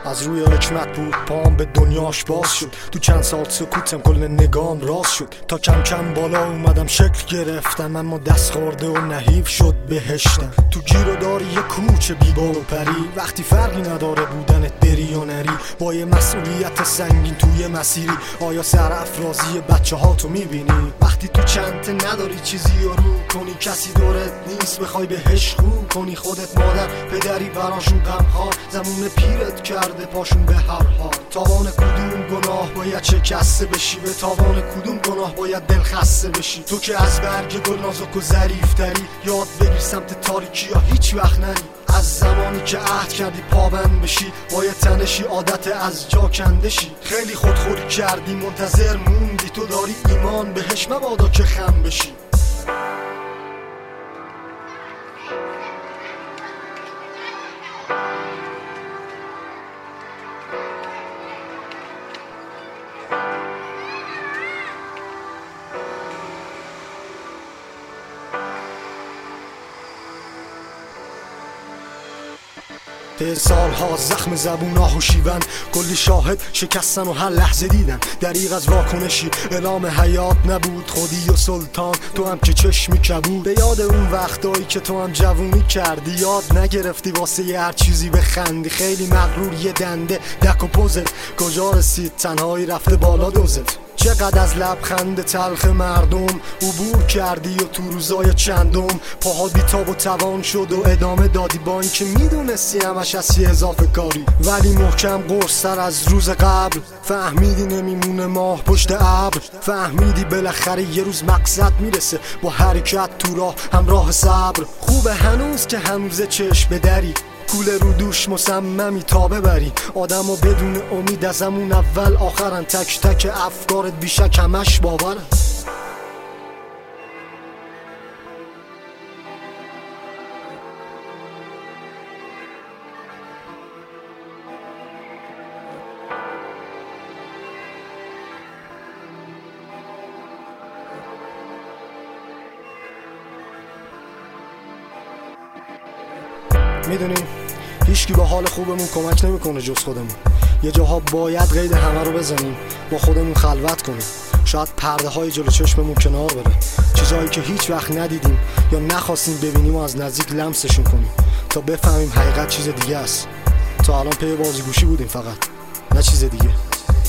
از روی حکمت بود پام به دنیاش باز شد. تو چند سال سکوتم کل نگام راز شد. تا کم کم بالا اومدم شکل گرفتم، اما دست خورده و نحیف شد بهشتم. تو گیر و داری یه کوچه بی بال و پری، وقتی فرقی نداره بودنت بری یا نری. با یه مسئولیت سنگین توی مسیری، آیا سرافرازی بچه ها تو میبینی؟ وقتی تو چنته نداری چیزی رو کنی، کسی دورت نیست بخوای بهش خو کنی. خودت مادر پدری براشون غمخوار، زمون پیرت کرده پاشون به هر حال. تاوان کدوم گناه باید شکسته بشی؟ به تاوان کدوم گناه باید دل خسته بشی؟ تو که از برگ گل نازک و ظریف تری، یاد بگیر سمت تاریکی یا هیچ وقت نری. از زمانی که عهد کردی پابند بشی، باید تنشی عادت از جا کندشی. خیلی خودخوری کردی منتظر موندی، تو داری ایمان بهش مبادا که خم بشی. طی سالها زخم زبوناه و شیون، کلی شاهد شکستن و هر لحظه دیدن. دریغ از واکنشی اعلام حیات نبود، خودی و سلطان تو هم که چشمی کبود. به یاد اون وقتایی که تو هم جوونی کردی، یاد نگرفتی واسه یه هر چیزی بخندی. خیلی مغرور یه دنده دک و پوزت، کجا رسید تنهایی رفته بالا دوزت. چقدر از لبخند تلخ مردم عبور کردی و تو روزای چندم پاها بیتاب و توان شد و ادامه دادی، با اینکه میدونستی همش از یه اضافه کاری. ولی محکم قرص‌تر از روز قبل فهمیدی نمیمونه ماه پشت ابر. فهمیدی بالاخره یه روز مقصد میرسه، با حرکت تو راه همراه صبر. خوبه هنوز که هنوز چشم بدری، کوله رو دوش مصممی تا ببری. آدم و بدون امید از همون اول آخرن، تک تک افکارت بیشک همش باورن. میدونی هیچکی با حال خوبمون کمک نمیکنه جز خودمون. یه جاها باید قید همه رو بزنیم، با خودمون خلوت کنیم. شاید پرده های جلو چشممون کنار بره، چیزهایی که هیچ وقت ندیدیم یا نخواستیم ببینیم و از نزدیک لمسشون کنیم تا بفهمیم حقیقت چیز دیگه است. تا الان پی بازیگوشی بودیم فقط، نه چیز دیگه.